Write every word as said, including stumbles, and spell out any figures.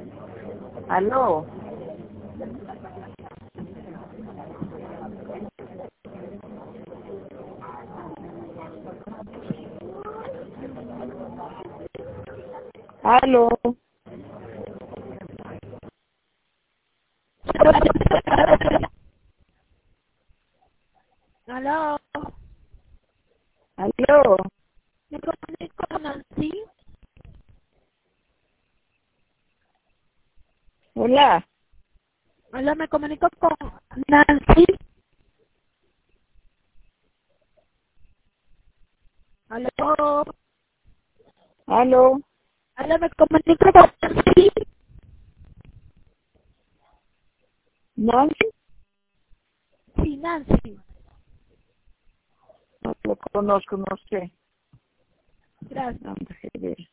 Aló. Aló. Aló. Aló. ¿Me comunico con Nancy? Hola. Aló, me comunico con Nancy. Aló. Aló. Aló, me comunico con Nancy. Nancy. Sí, Nancy. No lo conozco, no sé. Gracias. Vamos a ver.